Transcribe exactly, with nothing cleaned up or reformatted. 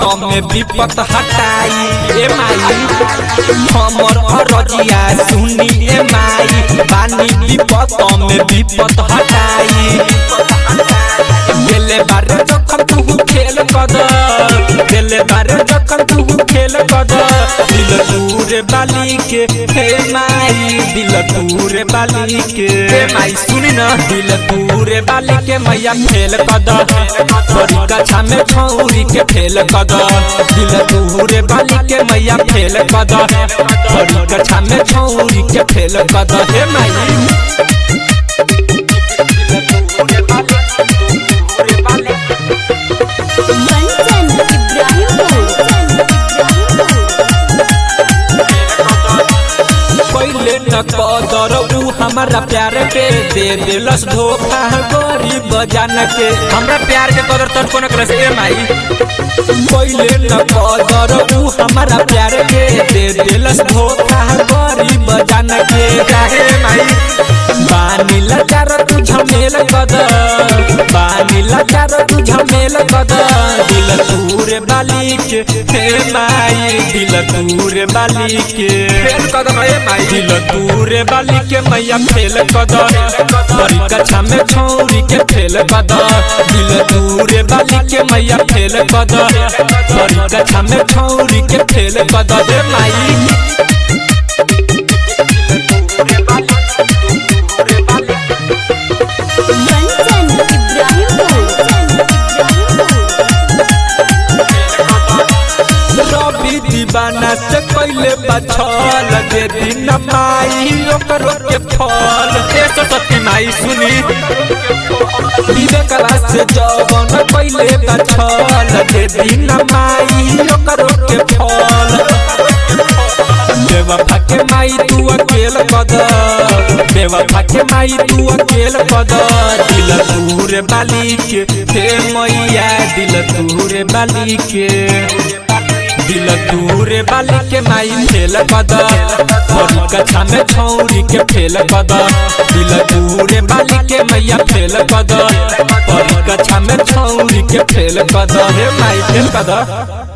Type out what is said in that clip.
में विपत हटाई ए माई हमर अरजिया सुनी ए माई बानी विपत में विपत हटाई गेले बार जखन तू खेल कद गेले बार जखन तू खेल कद दिल दूर बाली के हे माई दिल दूर बाली के हे माई सुनी न दिल दूर बाली के मैया फेल कद बड़ी कछा में छौरी के फेल कद दिल दूर बाली के मैया फेल कद बड़ी कछा में छौरी के फेल कद हे माई न कदर उ हमारा प्यार के दे दिलस धोखा गरीब जान के हमरा प्यार के कदर तन कोन करे से ए माई पहिले न कदर उ हमारा प्यार के दे दिलस धोखा गरीब जान के काहे माई बानी लचार तू झमेल कद बानी लचार तू झमेल कद दिल दूर बाली के हे माई दिल दूर बाली के फेल कद ए माई दिल दूर बाली के मैया फेल कद बड़ी कछा में छौरी के फेल कद दिल दूर बाली के मैया फेल कद बड़ी कछा में छौरी के फेल कद हे माई दीवाना से पहले बछल दे दिन माई ओकरो के फल ए सती माई सुनी विवेकला से जवन पहले बछल दे दिन माई ओकरो के फल बेवफा के माई तू अकेल कद बेवफा के माई तू अकेल कद दिल दूर बाली के हे मैया दिल दूर बाली के दिल दूर बाली के माई फेल कद बड़ी कछा में छौरी के फेल कद दिल दूर बाली के मैया फेल कद बड़ी कछा में छौरी के फेल कद हे माई फेल कद।